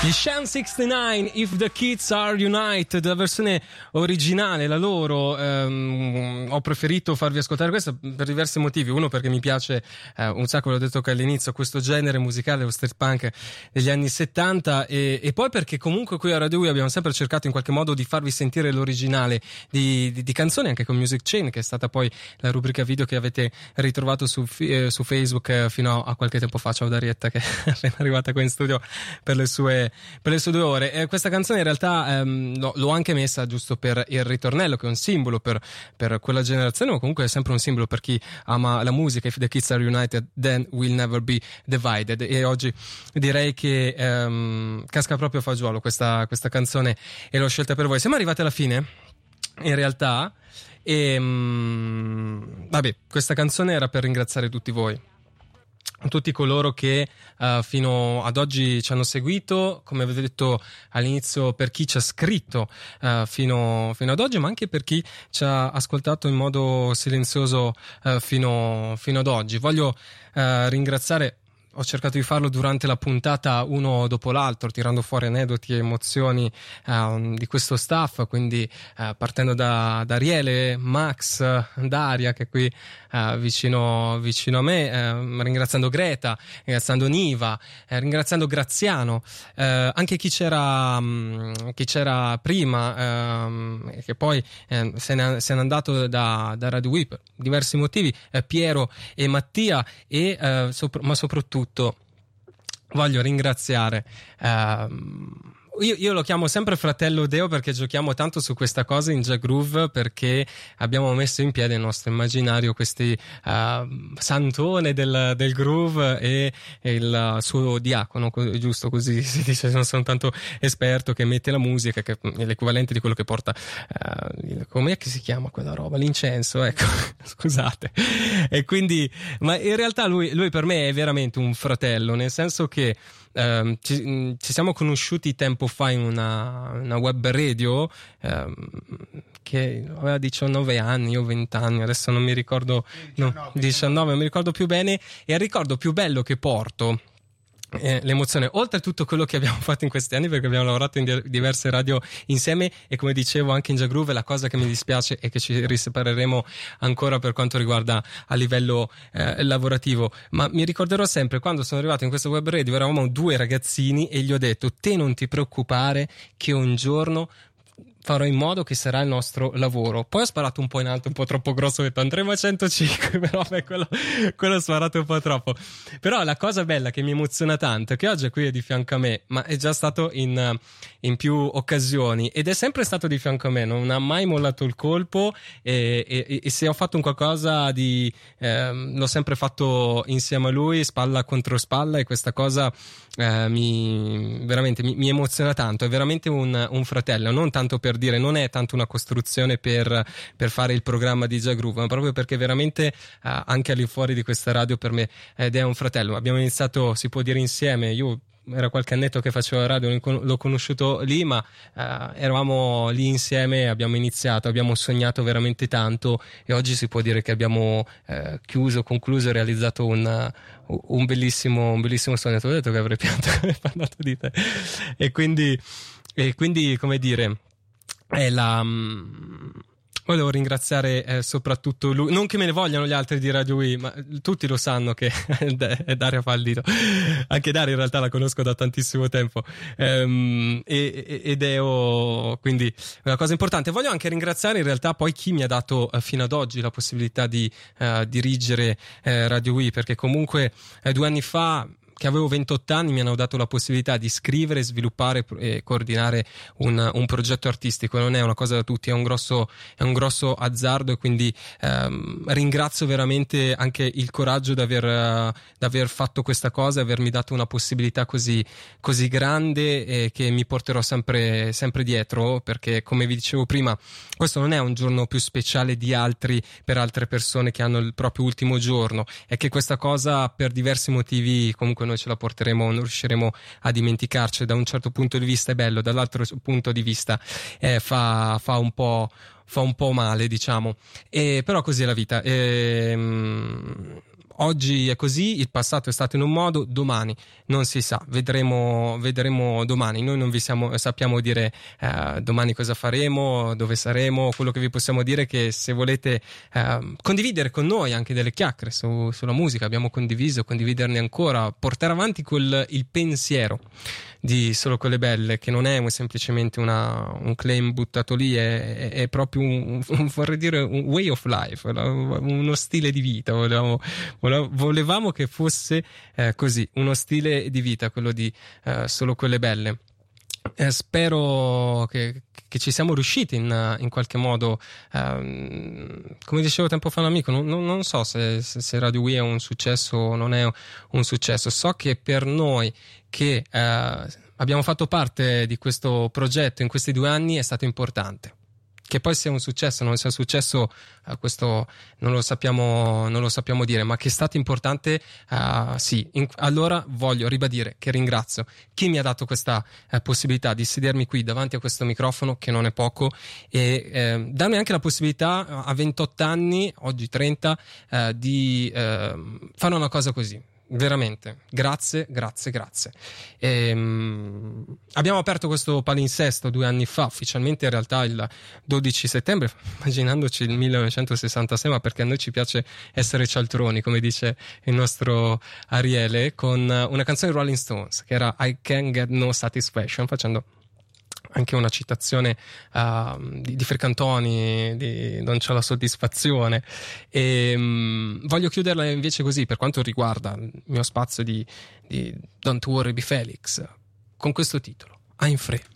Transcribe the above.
Gli Sham 69, If the Kids Are United, la versione originale, la loro. Ho preferito farvi ascoltare questa per diversi motivi. Uno, perché mi piace un sacco, l'ho detto che all'inizio, questo genere musicale, lo street punk degli anni 70, e poi perché comunque qui a Radio Wii abbiamo sempre cercato in qualche modo di farvi sentire l'originale di canzoni, anche con Music Chain, che è stata poi la rubrica video che avete ritrovato su Facebook fino a qualche tempo fa. Ciao Darietta, che è appena arrivata qua in studio per le sue 2 ore. Questa canzone in realtà l'ho anche messa giusto per il ritornello, che è un simbolo per quella generazione, ma comunque è sempre un simbolo per chi ama la musica. If the kids are united, then we'll never be divided. E oggi direi che casca proprio a fagiolo questa canzone, e l'ho scelta per voi. Siamo arrivati alla fine in realtà, e vabbè, questa canzone era per ringraziare tutti voi, tutti coloro che fino ad oggi ci hanno seguito, come avete detto all'inizio, per chi ci ha scritto fino ad oggi, ma anche per chi ci ha ascoltato in modo silenzioso fino ad oggi. Voglio ringraziare. Ho cercato di farlo durante la puntata uno dopo l'altro, tirando fuori aneddoti e emozioni di questo staff, quindi partendo da Ariele, Max, Daria, che è qui vicino a me, ringraziando Greta, ringraziando Niva, ringraziando Graziano, anche chi c'era prima, che poi se n'è andato da Radio Wii per diversi motivi, Piero e Mattia, ma soprattutto voglio ringraziare io lo chiamo sempre fratello Deo, perché giochiamo tanto su questa cosa in Jagroove, perché abbiamo messo in piedi il nostro immaginario questi santone del groove e il suo diacono, giusto così si dice, non sono tanto esperto, che mette la musica, che è l'equivalente di quello che porta com'è che si chiama quella roba? L'incenso, ecco. Scusate. E quindi, ma in realtà lui per me è veramente un fratello, nel senso che ci siamo conosciuti tempo fa in una web radio che aveva 19 anni, io 20 anni, adesso non mi ricordo, 19, non mi ricordo più bene, e il ricordo più bello che porto, l'emozione, oltre a tutto quello che abbiamo fatto in questi anni, perché abbiamo lavorato in diverse radio insieme, e come dicevo anche in Jagroove, la cosa che mi dispiace è che ci risepareremo ancora per quanto riguarda a livello lavorativo, ma mi ricorderò sempre quando sono arrivato in questa web radio, eravamo 2 ragazzini e gli ho detto: te non ti preoccupare che un giorno farò in modo che sarà il nostro lavoro. Poi ho sparato un po' in alto, un po' troppo grosso, ho detto andremo a 105, però quello ho sparato un po' troppo. Però la cosa bella che mi emoziona tanto è che oggi è qui di fianco a me, ma è già stato in più occasioni, ed è sempre stato di fianco a me, non ha mai mollato il colpo, e se ho fatto un qualcosa l'ho sempre fatto insieme a lui, spalla contro spalla, e questa cosa veramente mi emoziona tanto. È veramente un fratello, non tanto per dire, non è tanto una costruzione per fare il programma di Jagroove, ma proprio perché veramente anche all'infuori di questa radio per me ed è un fratello. Abbiamo iniziato, si può dire, insieme. Io era qualche annetto che facevo radio, l'ho conosciuto lì, ma eravamo lì insieme, abbiamo iniziato, abbiamo sognato veramente tanto, e oggi si può dire che abbiamo concluso e realizzato un bellissimo sogno. Ti ho detto che avrei parlato di te, e quindi come dire, volevo ringraziare soprattutto lui, non che me ne vogliano gli altri di Radio Wii, ma tutti lo sanno che Daria ha fallito. Anche Daria in realtà la conosco da tantissimo tempo, ed è quindi una cosa importante. Voglio anche ringraziare in realtà poi chi mi ha dato fino ad oggi la possibilità di dirigere Radio Wii, perché comunque 2 anni fa, che avevo 28 anni, mi hanno dato la possibilità di scrivere, sviluppare e coordinare un progetto artistico. Non è una cosa da tutti, è un grosso azzardo, e quindi ringrazio veramente anche il coraggio di aver fatto questa cosa e avermi dato una possibilità così grande, e che mi porterò sempre dietro, perché come vi dicevo prima, questo non è un giorno più speciale di altri per altre persone che hanno il proprio ultimo giorno, è che questa cosa per diversi motivi comunque noi ce la porteremo, non riusciremo a dimenticarci. Da un certo punto di vista è bello, dall'altro punto di vista fa un po' male, diciamo, però così è la vita. oggi è così, il passato è stato in un modo, domani non si sa, vedremo domani. Noi non vi sappiamo dire domani cosa faremo, dove saremo. Quello che vi possiamo dire è che se volete condividere con noi anche delle chiacchiere sulla musica, abbiamo condiviso, condividerne ancora, portare avanti il pensiero di Solo quelle belle, che non è semplicemente un claim buttato lì, è proprio vorrei dire un way of life, uno stile di vita. Volevamo che fosse così, uno stile di vita, quello di Solo quelle belle. Spero che ci siamo riusciti in qualche modo. Come dicevo tempo fa un amico, non so se Radio Wii è un successo o non è un successo. So che per noi che abbiamo fatto parte di questo progetto in questi 2 anni è stato importante. Che poi sia un successo o non sia un successo, questo non lo sappiamo dire, ma che è stato importante, sì. Allora voglio ribadire che ringrazio chi mi ha dato questa possibilità di sedermi qui davanti a questo microfono, che non è poco, e darmi anche la possibilità a 28 anni, oggi 30, di fare una cosa così. Veramente, grazie. Abbiamo aperto questo palinsesto 2 anni fa, ufficialmente in realtà il 12 settembre, immaginandoci il 1966, ma perché a noi ci piace essere cialtroni, come dice il nostro Ariele, con una canzone di Rolling Stones che era I Can't Get No Satisfaction, facendo anche una citazione di Fricantoni, di Non c'ho la soddisfazione. E voglio chiuderla invece così, per quanto riguarda il mio spazio di Don't Worry Be Felix, con questo titolo, I'm Free.